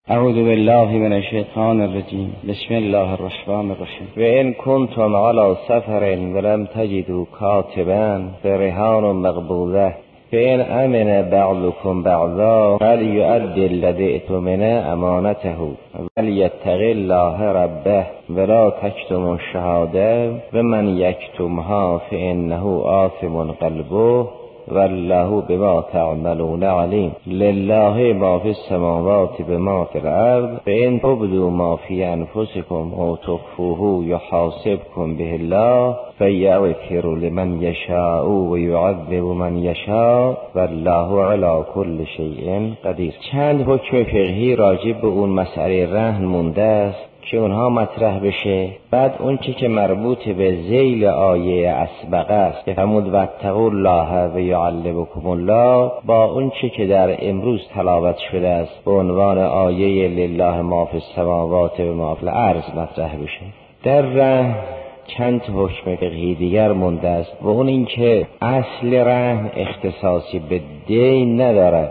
اعوذ بالله من الشیطان الرجیم. بسم الله الرحمن الرحیم. و ان کنتم علی سفر ولم تجدوا کاتبا فرهان مقبوضه فإن أمن بعضكم بعضا فليؤدي الذي اؤتمن أمانته وليتق الله ربه ولا تكتموا الشهادة ومن يكتمها فإنه آثم قلبه والله بما تعملون علیم. لله ما فی السماوات و ما فی الارض فإن تبدوا ما فی انفسکم او تخفوه یحاسبکم به الله فیغفر لمن یشاء و یعذب من یشاء والله علی کل شیء قدیر. چند حکم فقهی راجع به اون مسئله رهن مونده است که اونها مطرح بشه. بعد اون چی که مربوط به ذیل آیه اسبقه است که فرمود واتقوا الله و یعلمکم الله، با اون چی که در امروز تلاوت شده است به عنوان آیه لله ما فی السماوات و ما فی الارض مطرح بشه. در رهن چند حکم فقهی دیگر مونده است و اون این که اصل رهن اختصاصی به دین ندارد.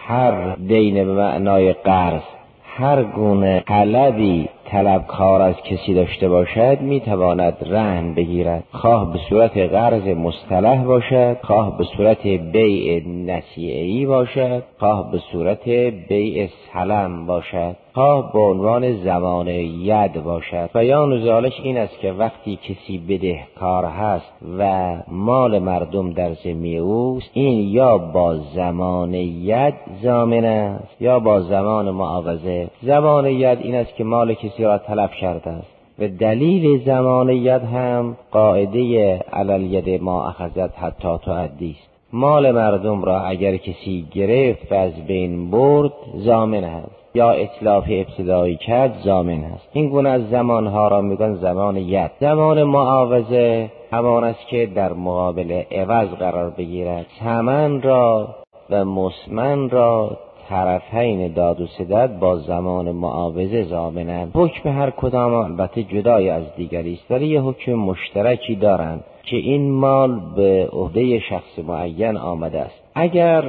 هر دین به معنای قرض، هر گونه طلبی طلبکار از کسی داشته باشد میتواند رهن بگیرد، خواه به صورت قرض مصطلح باشد، خواه به صورت بیع نصیعه‌ای باشد، خواه به صورت بیع سلم باشد، خواه به عنوان زمان ید باشد. بیان ذالک این است که وقتی کسی بدهکار هست و مال مردم در ذمه اوست، این یا با زمان ید ضامن است یا با زمان معاوضه. زمان ید این است که مال کسی را طلب کرده است و دلیل زمان ید هم قاعده علی ید ما اخذت حتی تؤدی است. مال مردم را اگر کسی گرفت و از بین برد ضامن است، یا اتلاف ابتدایی کرد ضامن است. این گونه از زمانها را میگن زمان ید. زمان معاوضه همان است که در مقابل عوض قرار بگیرد. ثمن را و مسمن را طرفین داد و ستد با زمان معاوضه ضامنند. حکم هر کدام البته جدای از دیگری است، ولی یه حکم مشترکی دارند که این مال به عهده شخص معین آمده است. اگر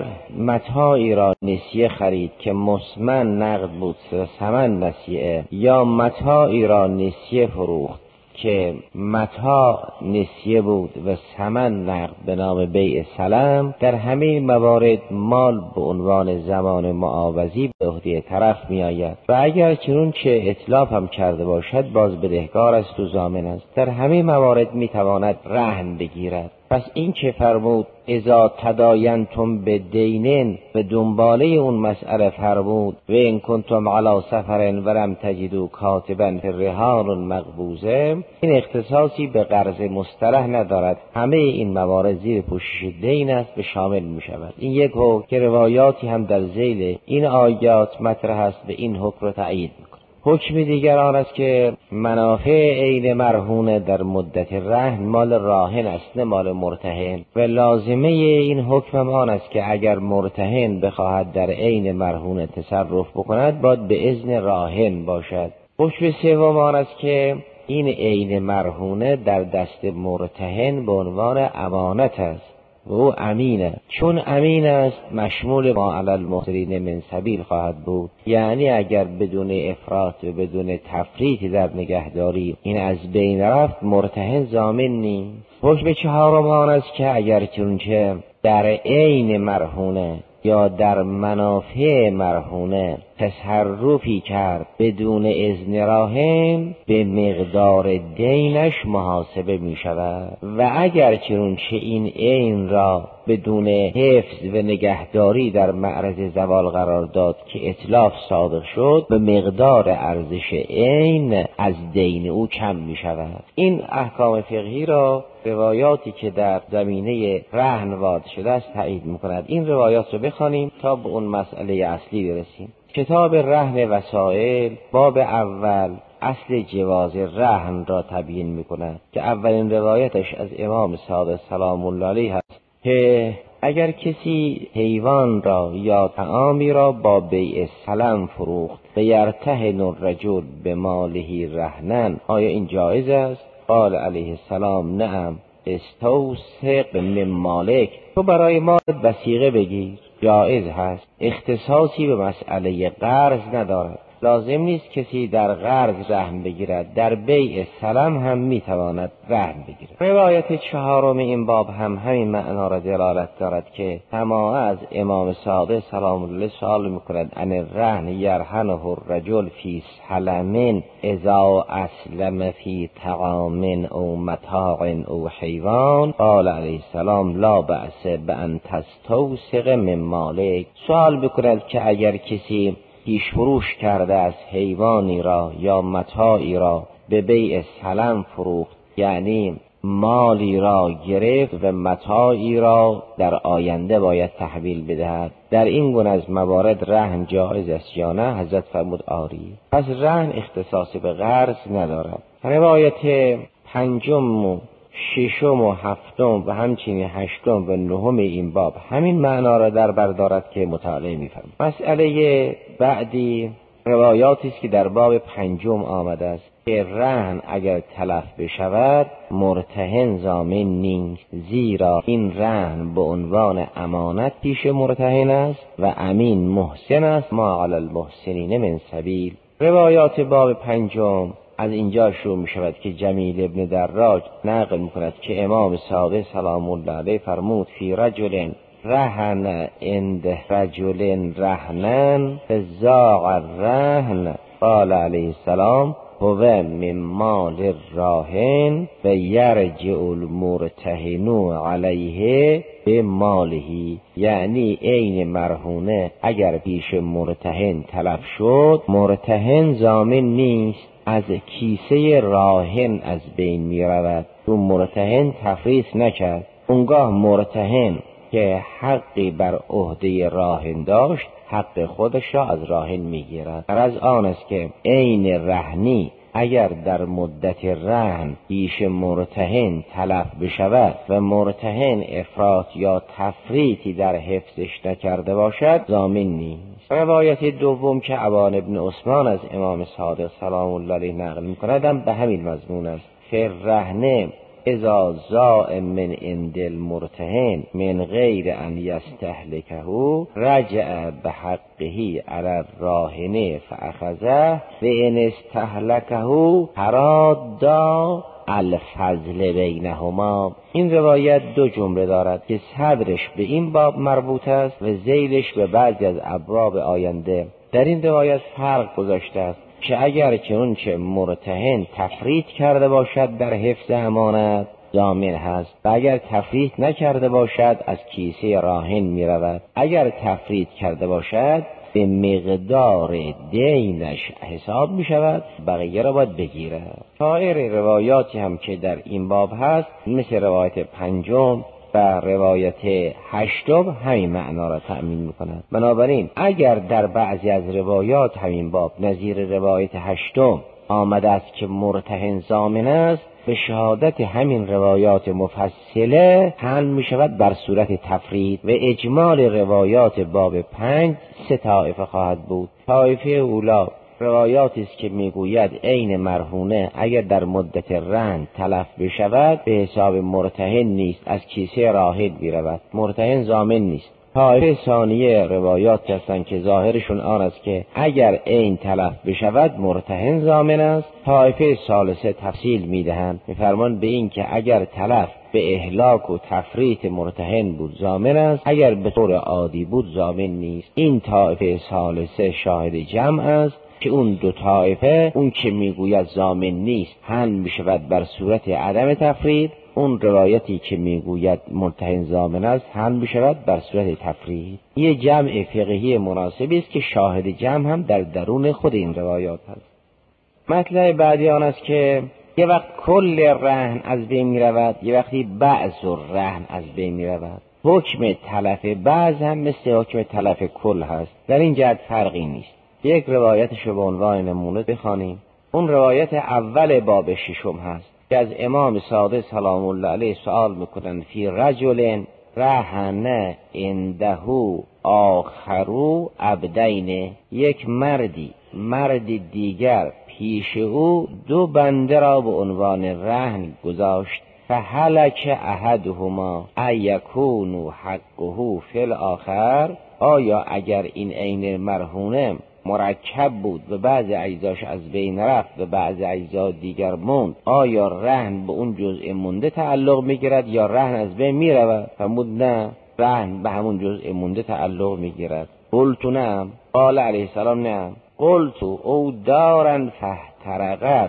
متاعی را نسیه خرید که مسمن نقد بود و ثمن نسیه، یا متاعی را نسیه فروخت که متاع نسیه بود و ثمن نقد به نام بیع سلم، در همه موارد مال به عنوان زمان معاوضی به عهده طرف می آید و اگر چنون چه اتلاف هم کرده باشد باز بدهکار است و ضامن است. در همه موارد می تواند رهن بگیرد. پس این که فرمود اذا تداینتم بدینن و دنباله اون مسئله فرمود و ان کنتم علی سفر ولم تجدوا کاتبا فرهان مقبوضه، این اختصاصی به قرض مصطلح ندارد. همه این موارد زیر پوشش دین است و شامل می شود. این یک حکم که روایاتی هم در ذیل این آیات مطرح است و این حکم را تأیید می‌کند. حکم دیگر آن است که منافع عین مرهون در مدت رهن مال راهن است نه مال مرتهن، و لازمه این حکم آن است که اگر مرتهن بخواهد در عین مرهون تصرف بکند باید به اذن راهن باشد. حکم سوم آن است که این عین مرهونه در دست مرتهن به عنوان امانت است و او امینه. چون امین است مشمول ما علی المحسنین من سبیل خواهد بود، یعنی اگر بدون افراط و بدون تفریط در نگهداری این از بین رفت مرتهن ضامن نیست. حکم چهارم آن است که اگر چونچه در عین مرهونه یا در منافع مرهونه تصرفی کرد بدون اذن راهن به مقدار دینش محاسبه می شود و اگر چنانچه این عین را بدون حفظ و نگهداری در معرض زوال قرار داد که اتلاف صادق شد به مقدار ارزش عین از دین او کم می شود. این احکام فقهی را روایاتی که در زمینه رهن وارد شده است تایید می‌کند. این روایات رو بخوانیم تا به اون مسئله اصلی برسیم. کتاب رهن وسائل باب اول اصل جواز رهن را تبیین می‌کند که اولین روایتش از امام صادق سلام الله علیه است که اگر کسی حیوان را یا طعامی را با بیع سلم فروخت و یرتهن الرجل به ماله رهنن، آیا این جایز است؟ قال علیه السلام نعم استوثق من مالک، تو برای مالت وثیقه بگیر، جایز هست. اختصاصی به مسئله قرض ندارد. لازم نیست کسی در قرض رهن بگیرد، در بیع سلم هم میتواند رهن بگیرد. روایت چهارم این باب هم همین معنا را دلالت دارد که سماع از امام صادق سلام الله سوال میکند ان الرهن یرهنه الرجل فی سلم اذا اسلم فی طعام او متاع او حیوان قال علیه السلام لا بأس بأن تستوثق من مالک. سوال بکند که اگر کسی پیش فروش کرده از حیوانی را یا متاعی را به بیع سلم فروخت، یعنی مالی را گرفت و متاعی را در آینده باید تحویل بدهد، در این گونه از موارد رهن جایز است یا نه؟ حضرت فرمود آری. پس رهن اختصاصی به قرض ندارد. روایت پنجم و ششم و هفتم و همچنین هشتم و نهم این باب همین معنا را در بر دارد که مطالعه می‌فرماییم. مسئله بعدی روایاتی است که در باب پنجم آمده است که رهن اگر تلف بشود مرتهن ضامن نیست، زیرا این رهن به عنوان امانت پیش مرتهن است و امین محسن است، ما علی المحسنین من سبیل. روایات باب پنجم از اینجا شروع می شود که جمیل ابن دراج نقل می کند که امام صادق سلام الله علیه فرمود فی رجل رهن عند رجل رهنن فزاع الرهن قال علیه السلام هو من مال الراهن و یرجع المرتهن علیه به ماله. یعنی عین مرهونه اگر پیش مرتهن تلف شد، مرتهن ضامن نیست، از کیسه راهن از بین می رود. تو مرتهن تفریط نکرد، اونگاه مرتهن که حقی بر عهده راهن داشت حق خودش را از راهن می گیرد. غرض آن است که عین رهنی اگر در مدت رهن پیش مرتهن تلف بشود و مرتهن افراط یا تفریطی در حفظش نکرده باشد ضامن نیست. روایت دوم که عبان ابن عثمان از امام صادق سلام الله علیه نقل می‌کند به همین مضمون است. فر رهنه اذا زاء من عند المرتهن من غیر ان یستهلکه رجع بحقه علی الراهن فاخذه و ان استهلکه تراد الفضل بینهما. این روایت دو جمله دارد که صدرش به این باب مربوط است و ذیلش به بعضی از ابواب آینده. در این روایت فرق گذاشته است که اگر که اون چه مرتهن تفریط کرده باشد در حفظ امانت ضامن هست و اگر تفریط نکرده باشد از کیسه راهن می رود. اگر تفریط کرده باشد به مقدار دینش حساب می شود، بقیه را باید بگیره. سایر روایاتی هم که در این باب هست مثل روایت پنجم و روایت هشتم همین معنا را تأمین می‌کند. بنابراین اگر در بعضی از روایات همین باب نظیر روایت هشتم آمده است که مرتهن ضامن است، به شهادت همین روایات مفصله حمل می شود بر صورت تفرید و اجمال روایات باب 5 سه طایفه خواهد بود. طایفه اولا روایاتی است که میگوید عین مرهونه اگر در مدت رهن تلف بشود به حساب مرتهن نیست، از کیسه راهن میرود، مرتهن ضامن نیست. طایفه ثانیه روایات هستند که ظاهرشون آن است که اگر عین تلف بشود مرتهن ضامن است. طایفه ثالثه تفصیل میدهند، میفرمان به این که اگر تلف به اهلاک و تفریط مرتهن بود ضامن است، اگر به طور عادی بود ضامن نیست. این طایفه ثالثه شاهد جمع است که اون دو طایفه اون که میگوید ضامن نیست حمل میشود بر صورت عدم تفرید، اون روایتی که میگوید مرتهن ضامن است حمل میشود بر صورت تفرید. یه جمع فقهی مناسبی است که شاهد جمع هم در درون خود این روایات هست. مطلب بعدی آن است که یه وقت کل رهن از بین میرود، یه وقتی بعض رهن از بین میرود. حکم تلف بعض هم مثل حکم تلف کل هست، در این جهت فرقی نیست. یک روایتش رو به عنوان نمونه بخوانیم. اون روایت اول باب ششم هست که از امام صادق سلام الله علیه سوال میکنن فی رجل رهن عنده آخرو عبدین، یک مرد دیگر پیش او دو بنده را به عنوان رهن گذاشت. فهلک احدهما ایکون حقه فی الاخر، آیا اگر این عین مرهونه مرکب بود و بعضی اجزاش از بین رفت و بعضی اجزا دیگر موند، آیا رهن به اون جزء مونده تعلق میگیرد یا رهن از بین میرود؟ فرمود نه، رهن به همون جزء مونده تعلق میگیرد. قلت نعم، قال علیه السلام نعم. قلت او دارن فاحترقت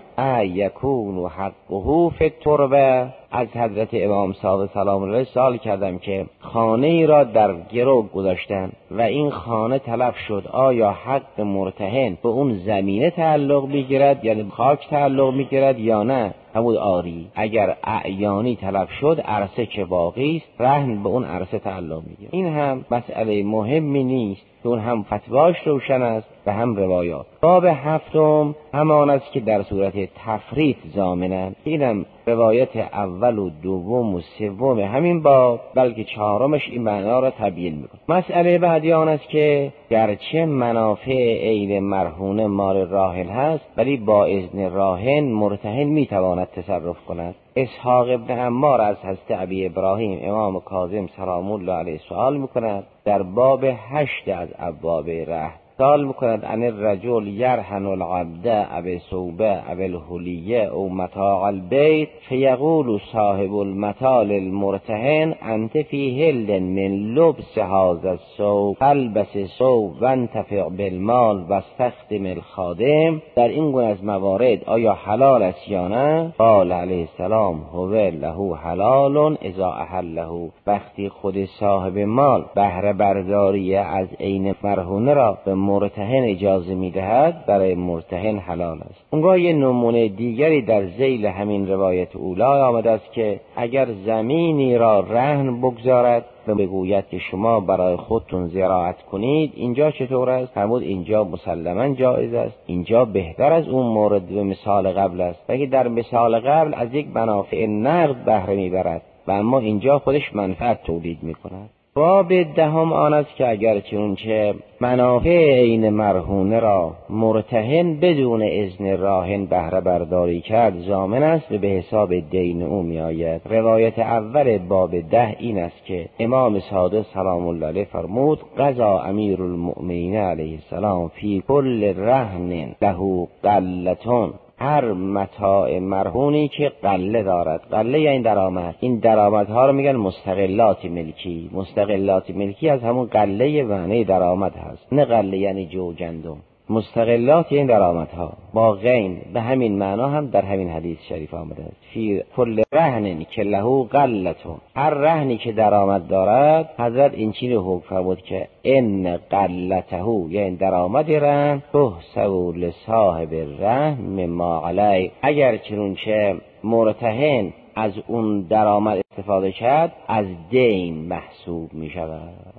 یکون حقه فی التربه. از حضرت امام صادق سلام الله علیه سوال کردم که خانه ای را در گرو گذاشتن و این خانه تلف شد، آیا حق مرتهن به اون زمینه تعلق میگیرد، یعنی خاک تعلق میگیرد یا نه؟ همون آری، اگر اعیانی تلف شد عرصه که باقی است رهن به اون عرصه تعلق میگیرد. این هم مسئله مهمی نیست که اون هم فتواش روشن است و هم روایات. باب هفتم همان است که در صورت تفریط ضامنند. اینم روایت اول و دوم و سوم همین باب، بلکه چهارمش این معنا را تبیین میکنه. مسئله بعدی آن است که گرچه منافع عین مرهون مال راهن هست، ولی با اذن راهن مرتهن میتواند تصرف کند. اسحاق ابن عمار از حضرت ابی ابراهیم امام کاظم سلام الله علیه سوال میکند در باب 8 از ابواب رهن. سوال میکند ان الرجل یرهن العبد او ثوبه او الحلیه او متاع البیت فیقول صاحب المتاع للمرتهن انت فی هل من لبس هذا الثوب البس الثوب وانتفع بالمال واستخدم الخادم. در این گونه از موارد آیا حلال است یا نه؟ قال علیه السلام هو له حلال اذا احله. وقتی خود صاحب مال بهره برداری از عین مرهونه را به مرتهن اجازه میدهد، برای مرتهن حلال است. اونگاه یه نمونه دیگری در ذیل همین روایت اولی آمده است که اگر زمینی را رهن بگذارد و بگوید که شما برای خودتون زراعت کنید، اینجا چطور است؟ فرمود اینجا مسلماً جایز است، اینجا بهتر از اون مورد به مثال قبل است، بلکه در مثال قبل از یک منافع نقد بهره میبرد و اما اینجا خودش منفعت تولید میکند. باب دهم آن است که اگر چنانچه منافع عین مرهونه را مرتهن بدون اذن راهن بهره برداری کرد ضامن است و به حساب دین او می آید. روایت اول باب 10 این است که امام صادق سلام الله علیه فرمود قضا امیر المؤمنین علیه السلام فی کل رهن له قلتون. هر متاع مرهونی که قله دارد، قله یعنی درآمد، این درآمدها رو میگن مستقلات ملکی. مستقلات ملکی از همون قله معنی درآمد هست، نه قله یعنی جو گندم. مستقلات یعنی درآمدها با غین، به همین معنا هم در همین حدیث شریف آمده است فی کل رهن که له قلتون. هر رهنی که درآمد دارد، حضرت این چیز حکم فرمود که ان قلته یعنی درآمد رهن تحسب لصاحب الرهن مما علیه. اگر چنانچه مرتهن از اون درآمد استفاده کرد از دین محسوب می شود.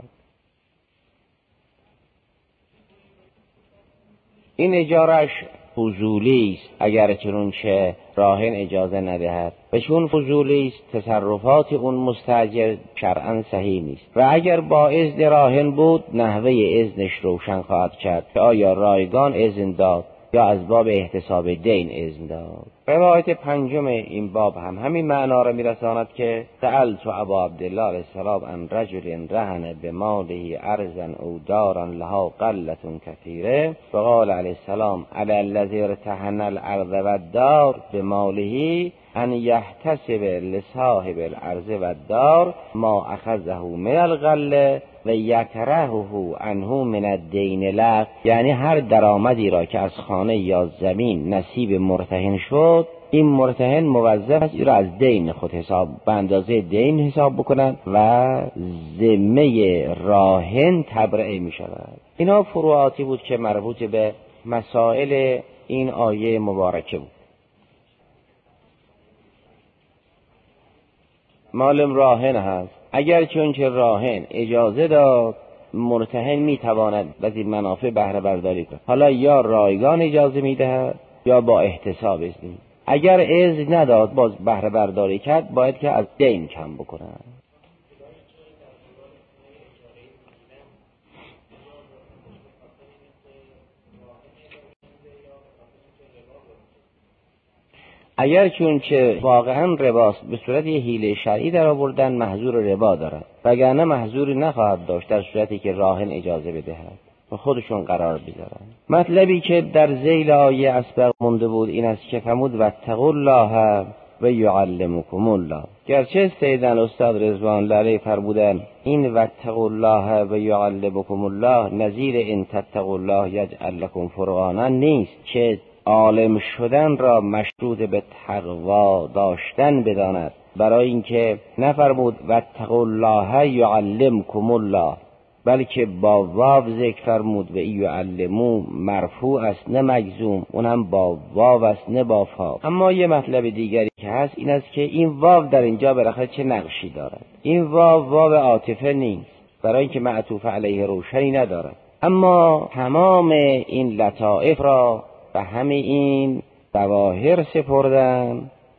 این اجارش فضولی است اگر چنانچه راهن اجازه ندهد، و چون فضولی است تصرفات اون مستاجر شرعاً صحیح نیست، و اگر با اذن راهن بود نحوه اذنش روشن خواهد کرد که آیا رایگان اذن داد یا از باب احتساب دین اذن داد. روایت پنجم این باب هم همین معنا را میرساند که سألت ابا عبدالله علیه السلام عن رجل رهن بماله ارضا او دارا لها قلة کثیره فقال علیه السلام علی الذی ارتهن الارض والدار بماله ان یحتسب لصاحب الارض والدار ما اخذه من الغله و یکرهه عنه من الدین له. یعنی هر درآمدی را که از خانه یا زمین نصیب مرتهن شد، این مرتهن موظف است این را از دین خود حساب به اندازه دین حساب بکنند و ذمه راهن تبرئه می شود. اینا فروعاتی بود که مربوط به مسائل این آیه مبارکه بود. مال راهن هست، اگر چونچه راهن اجازه داد مرتهن میتواند از این منافع بهره برداری کند. حالا یا رایگان اجازه میدهد یا با احتساب اذن. اگر اذن نداد باز بهره برداری کرد، باید که از دین کم بکند. اگر چونچه واقعا رباست به صورت یه حیله شرعی در آوردن محظور ربا دارد، وگرنه محظوری نخواهد داشت در صورتی که راهن اجازه بدهد. و خودشون قرار بذارن. مطلبی که در ذیل آیه اسبق مونده بود این است که فرمود واتقوا الله و یعلمکم الله. گرچه سیدن استاد رضوان الله علیه فرمودن این واتقوا الله و یعلمکم الله نظیر ان تتقوا الله یجعل لکم فرقانا نیست که عالم شدن را مشروط به تقوا داشتن بداند، برای اینکه نفرمود واتقوا الله یعلمکم الله، بلکه با واو ذکر فرمود و یعلمو مرفوع است نه مجزوم، اون هم با واو است نه با فا. اما یه مطلب دیگری که هست این است که این واو در اینجا بالاخره چه نقشی دارد. این واو عاطفه نیست، برای اینکه معطوف علیه روشنی ندارد، اما تمام این لطائف را به همه این ظواهر سپردن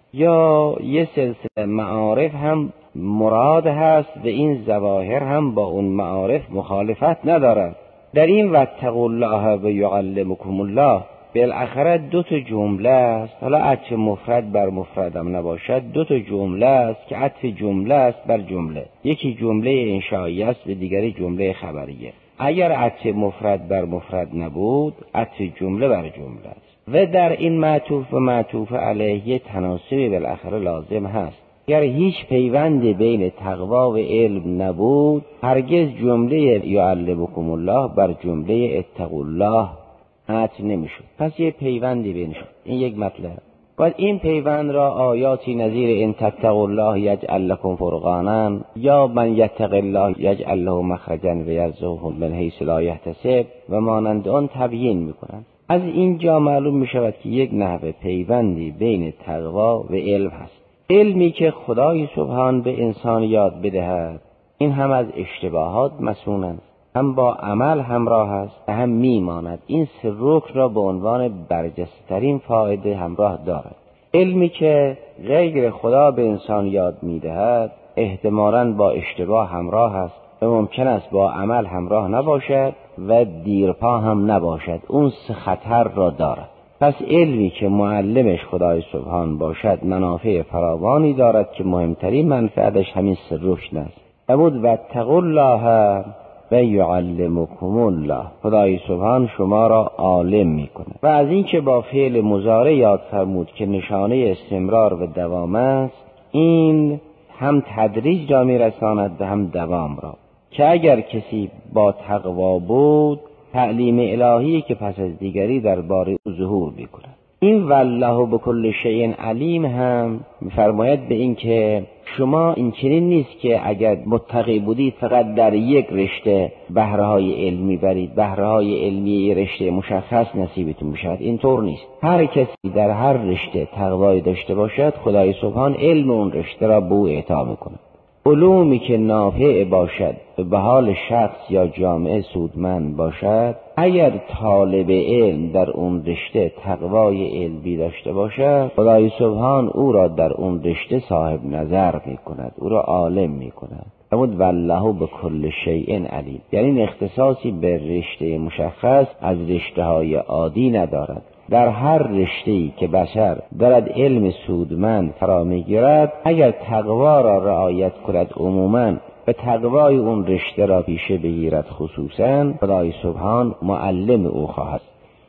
یا یه سلسله معارف هم مراد هست و این ظواهر هم با اون معارف مخالفت ندارد. در این واتقوا الله و یعلمکم الله بالاخره دو تا جمله است، حالا عطف مفرد بر مفردم نباشد، دو تا جمله است که عطف جمله است بر جمله، یکی جمله انشایی است و دیگری جمله خبریه. اگر عطف مفرد بر مفرد نبود عطف جمله بر جمله است و در این معطوف و معطوف علیه تناسبی بالاخره لازم هست. اگر هیچ پیوند بین تقوا و علم نبود هرگز جمله یعلمکم الله بر جمله اتقوا الله عطف نمیشد، پس یه پیوندی بینشون. این یک مطلب. باید این پیوند را آیاتی نظیر ان تتقوا الله یجعل لکم فرقانا یا من یتق الله یجعل له مخرجا و یرزقه من حیث لا یحتسب و مانند آن تبیین میکنند. از اینجا معلوم میشود که یک نحوه پیوندی بین تقوا و علم هست. علمی که خدای سبحان به انسان یاد بدهد این هم از اشتباهات مسئول است، هم با عمل همراه است و هم میماند. این سه رکن را به عنوان برجسته‌ترین فایده همراه دارد. علمی که غیر خدا به انسان یاد میدهد احتمالاً با اشتباه همراه است و ممکن است با عمل همراه نباشد و دیرپا هم نباشد، اون سه خطر را دارد. پس علمی که معلمش خدای سبحان باشد منافع فراوانی دارد که مهمترین منفعتش همین سه رکن است. فرمود واتقوا الله و یعلمکم الله، خدای سبحان شما را عالم میکنه. و از این که با فعل مضارع یاد فرمود که نشانه استمرار و دوام است، این هم تدریج را میرساند و هم دوام را، که اگر کسی با تقوا بود تعلیم الهی که پس از دیگری درباره ظهور میکند. این والله بكل شیء علیم هم میفرماید به این که شما این چنین نیست که اگر متقی بودید فقط در یک رشته بهره‌های علمی برید، بهره‌های علمی رشته مشخص نصیبتون بشود. اینطور نیست. هر کسی در هر رشته تقوایی داشته باشد خدای سبحان علم اون رشته را به او اعطا میکند. علومی که نافع باشد و به حال شخص یا جامعه سودمند باشد، اگر طالب علم در اون رشته تقوای علمی داشته باشد خدای سبحان او را در اون رشته صاحب نظر میکند، او را عالم میکند. فرمود والله بكل شیء علیم، یعنی اختصاصی به رشته مشخص از رشته های عادی ندارد. در هر رشته‌ای که بشر دارد علم سودمند فرا میگیرد اگر تقوا را رعایت کند عموماً و تقوای اون رشته را پیشه بگیرد خصوصاً خدای سبحان معلم او خواهد.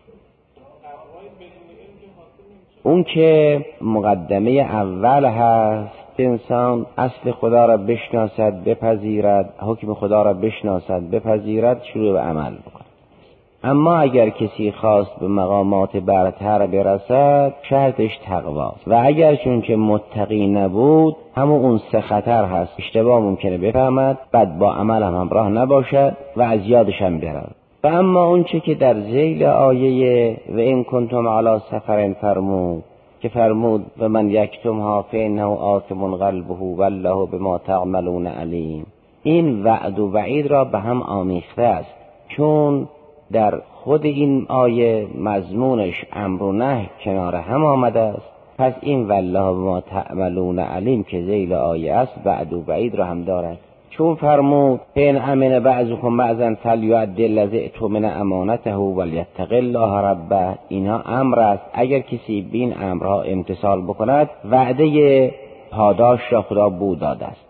اون که مقدمه اول هست انسان اصل خدا را بشناسد بپذیرد، حکم خدا را بشناسد بپذیرد، شروع به عمل بکند. اما اگر کسی خواست به مقامات برتر برسد شرطش تقواست و اگر چون که متقی نبود همون اون سه خطر هست، اشتباه ممکنه بفهمد، بعد با عمل هم همراه نباشد و از یادش هم برد. و اما اون چه که در ذیل آیه و این کنتم علی سفر فرمود که فرمود و من یکتمها فانه آثم قلبه والله بما تعملون علیم، این وعد و وعید را به هم آمیخته است، چون در خود این آیه مضمونش امر و نهی کنار هم آمده است. پس این والله بما تعملون علیم که ذیل آیه است وعد و وعید را هم دارد، چون فرمود ان امن بعضکم بعضا فلیؤدی الذی اؤتمن امانته ولیتق الله ربه، اینها امر است. اگر کسی بین امرها امتثال بکند وعده پاداش را خدا بو داده است.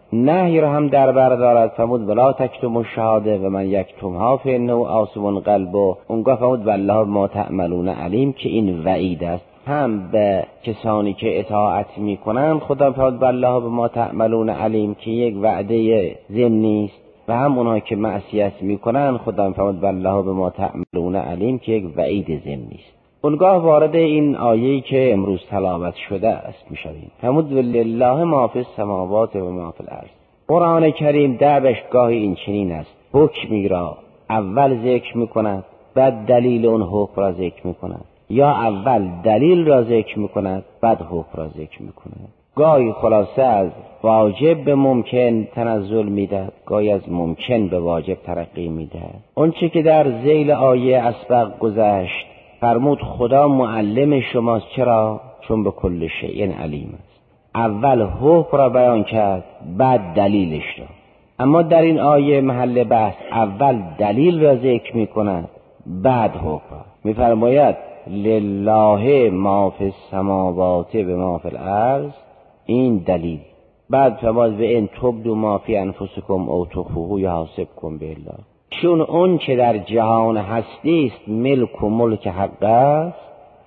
نهی را هم در بر دارد. فرمود ولا تکتموا الشهاده و من یکتمها فانه آثم قلبه. اونگاه فرمود والله بما تعملون علیم، که این وعید است هم به کسانی که اطاعت میکنند. خدا فرمود والله بما تعملون علیم، که یک وعده ضمنی است، و هم اونها که معصیت میکنند خدا فرمود والله بما تعملون علیم، که یک وعید ضمنی است. اونگاه وارد این آیه‌ای که امروز تلاوت شده است میشویم. فرمود لله ما فی السماوات و ما فی الارض. قرآن کریم دعوش گاهی این چنین است، حکمی را اول ذکر میکند بعد دلیل اون حکم را ذکر میکند، یا اول دلیل را ذکر میکند بعد حکم را ذکر میکند. گاهی خلاصه از واجب به ممکن تنزل میدهد، گاهی از ممکن به واجب ترقی میدهد. اون چه که در ذیل آیه اسبق گذشت فرمود خدا معلم شماست. چرا؟ چون به کل شیء علیم است. اول حکم را بیان کرد بعد دلیلش را. اما در این آیه محل بحث اول دلیل را ذکر می کند بعد حکم را. می فرماید لله ما فی السماوات و ما فی الارض، این دلیل. بعد فرماید و ان تبدوا ما فی انفسکم او تخفوه یحاسبکم بالله. چون اون که در جهان هستی است ملک و ملک حق است،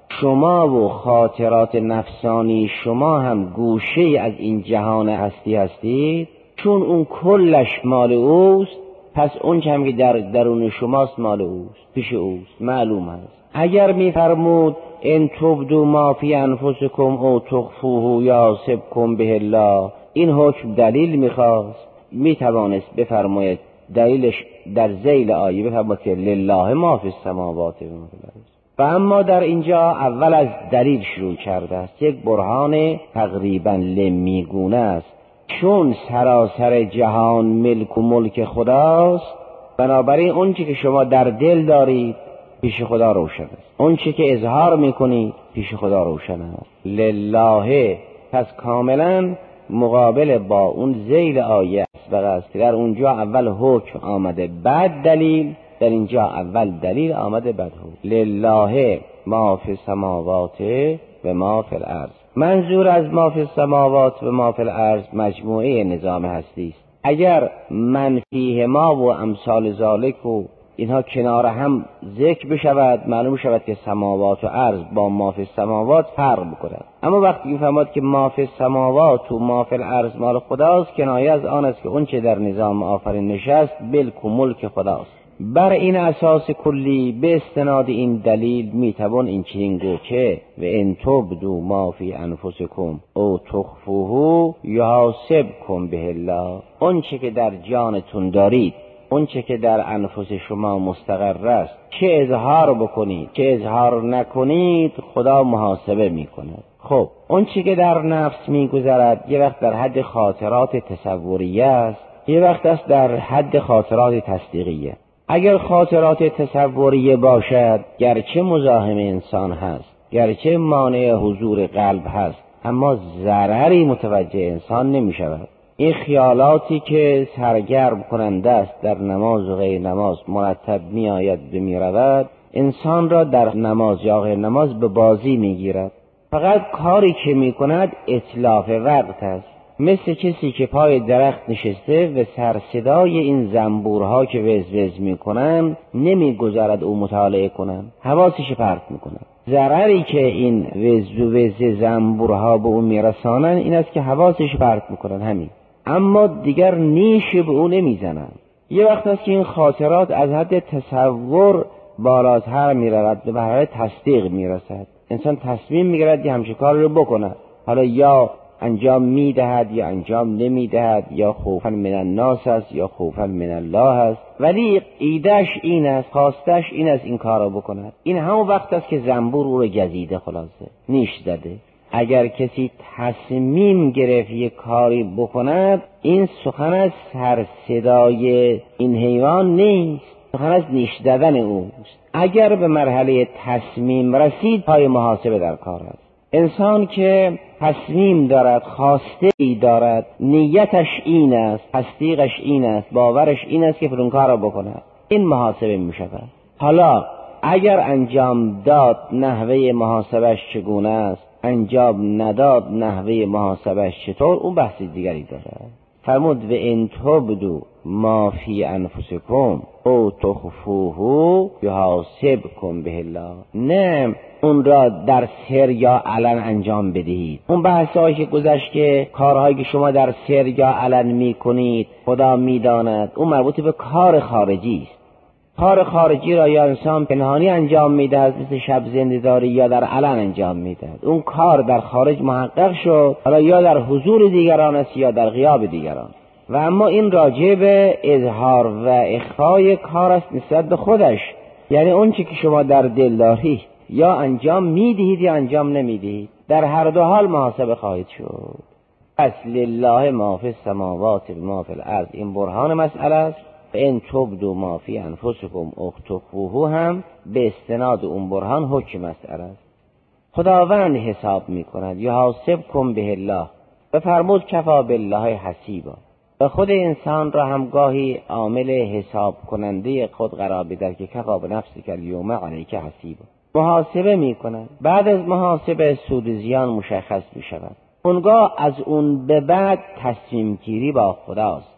شما و خاطرات نفسانی شما هم گوشه از این جهان هستی هستید. چون اون کلش مال اوست، پس اون که هم که در درون شماست مال اوست، پیش اوست، معلوم است. اگر میفرمود ان تبدوا ما فی انفسکم او تخفوه یحاسبکم به الله، این حکم دلیل میخواست، میتوانست بفرماید دلیلش در ذیل آیه بفرماید که لله ما فی السماوات و ما فی الارض. و اما در اینجا اول از دلیل شروع کرده است، یک برهان تقریبا لمیگونه است. چون سراسر جهان ملک و ملک خداست، بنابراین اون چی که شما در دل دارید پیش خدا روشن است، اون چی که اظهار میکنید پیش خدا روشن است. لله پس کاملا مقابل با اون ذیل آیه است، در اونجا اول حکم آمده بعد دلیل، در اینجا اول دلیل آمده بعد حکم. لله ما فی السماوات و ما فی الارض. منظور از ما فی السماوات و ما فی الارض مجموعه نظام هستی است. اگر من فیه ما و امثال ذالک و اینها کنار هم ذکر بشود، معلوم شود که سماوات و ارض با ما فی السماوات فرق می‌کند. اما وقتی می‌فرماد که ما فی السماوات و ما فی الارض مال خداست، کنایه از آن است که اون چه در نظام آفرین نشست ملک و ملک خداست. بر این اساس کلی به استناد این دلیل میتوان این چنین گفت که و ان تبدوا ما فی انفسکم او تخفوه یحاسبکم به الله. اون چه که در جانتون دارید، اون چه که در انفس شما مستقر است، چه اظهار بکنید چه اظهار نکنید خدا محاسبه میکند. خب اون چه که در نفس میگذرد یه وقت در حد خاطرات تصوریه است، یه وقت است در حد خاطرات تصدیقیه. اگر خاطرات تصوریه باشد گرچه مزاحم انسان هست، گرچه مانع حضور قلب هست، اما ضرری متوجه انسان نمی شود. این خیالاتی که سرگرم کننده است در نماز و غیر نماز مرتب می آید و می رود، انسان را در نماز یا غیر نماز به بازی می گیرد. فقط کاری که می کند اتلاف وقت است. مثل کسی که پای درخت نشسته و سر صدای این زنبورها که وزوز میکنن نمیگذارد او مطالعه کنن، حواسش پرت میکنن. ضرری که این وز زنبورها به او میرسانن این است که حواسش پرت میکنن، همین. اما دیگر نیش به او نمیزنن. یه وقت است که این خاطرات از حد تصور بالاتر میرود و به حد تصدیق میرسد. انسان تصمیم میگیرد که همچین کار رو بکنه، حالا یا انجام میدهد یا انجام نمیدهد، یا خوفا من الناس است یا خوفا من الله است، ولی ایدهش این است، خواستش این است این کار رو بکند. این همون وقت است که زنبور او رو گزیده، خلاصه نیش زده. اگر کسی تصمیم گرفت یک کاری بکند، این سخن از سر صدای این حیوان نیست، سخن از نیش زدن اوست. اگر به مرحله تصمیم رسید پای محاسبه در کار است. انسان که تصمیم دارد، خواسته ای دارد، نیتش این است، تصدیقش این است، باورش این است که فلان کار را بکند، این محاسبه می شود. حالا اگر انجام داد نحوه محاسبش چگونه است، انجام نداد نحوه محاسبش چطور، اون بحث دیگری دارد. فرمود و ان تبدوا ما فی انفسکم او تخفوه یحاسبکم به الله. نه اون را در سر یا علن انجام بدهید. اون بحثایی که گذشت که کارهایی که شما در سر یا علن میکنید خدا میداند، اون مربوط به کار خارجی است. کار خارجی را یا انسان پنهانی انجام میدهد مثل شب زنده‌داری یا در علن انجام میدهد. اون کار در خارج محقق شد، حالا یا در حضور دیگران است یا در غیاب دیگران. و اما این راجع به اظهار و اخفای کار است نسبت به خودش، یعنی اون چی که شما در دل دارید یا انجام میدهید یا انجام نمیدهید، در هر دو حال محاسبه خواهید شد. پس لله ما فی السماوات و ما فی الارض، این برهان مسئله است. این تبدوا ما فی انفسکم او تخفوه هم به استناد اون برهان حکم مسئله است. خداوند حساب میکند، یحاسبکم به الله، و فرمود کفا بالله حسیبا. و خود انسان را هم گاهی عامل حساب کننده خود قرار بدهد که کفا بنفسک الیوم علیک حسیبا. محاسبه میکند، بعد از محاسبه سود زیان مشخص میشود. اونگاه از اون به بعد تصمیم گیری با خداست.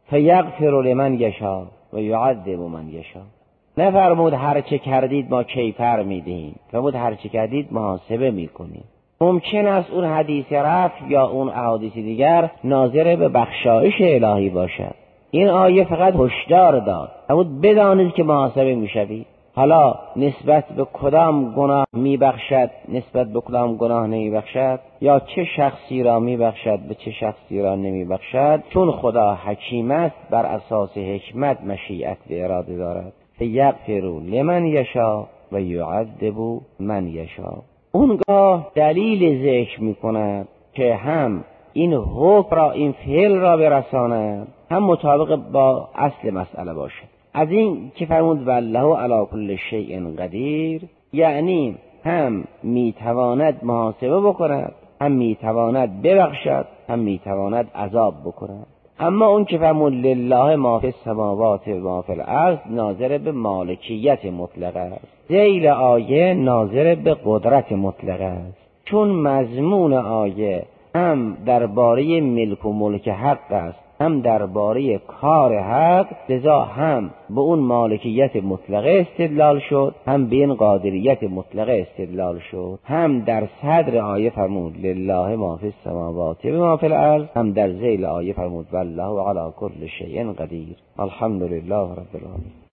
فیغفر لمن یشاء و یعذب من یشاء. نفرمود هر چه کردید ما کیفر میدهیم، فرمود هر چه کردید محاسبه میکنیم. ممکن است اون حدیث رفع یا اون احادیث دیگر ناظر به بخشایش الهی باشد. این آیه فقط هشدار داد، فرمود بدانید که محاسبه میشوید. حالا نسبت به کدام گناه میبخشد، نسبت به کدام گناه نمیبخشد، یا چه شخصی را میبخشد به چه شخصی را نمیبخشد، چون خدا حکیم است بر اساس حکمت مشیت و اراده دارد. فیغفر لمن یشاء و یعذب من یشاء. اونگاه دلیل ذکر میکند که هم این حکم را، این فعل را برساند، هم مطابق با اصل مسئله باشد. از این که فرمود والله علی کل شیء قدیر، یعنی هم میتواند محاسبه بکند، هم میتواند ببخشد، هم میتواند عذاب بکند. اما اون که فرمود لله ما فی السماوات و ما فی الارض ناظر به مالکیت مطلقه است. ذیل آیه ناظر به قدرت مطلقه است، چون مضمون آیه هم درباره ملک و ملک حق است، هم درباره کار حق، لذا هم به اون مالکیت مطلقه استدلال شد، هم به این قادریت مطلقه استدلال شد. هم در صدر آیه فرمود لله ما فی السماوات و ما فی الارض، هم در ذیل آیه فرمود والله علی کل شیء قدیر. الحمدلله رب العالمین.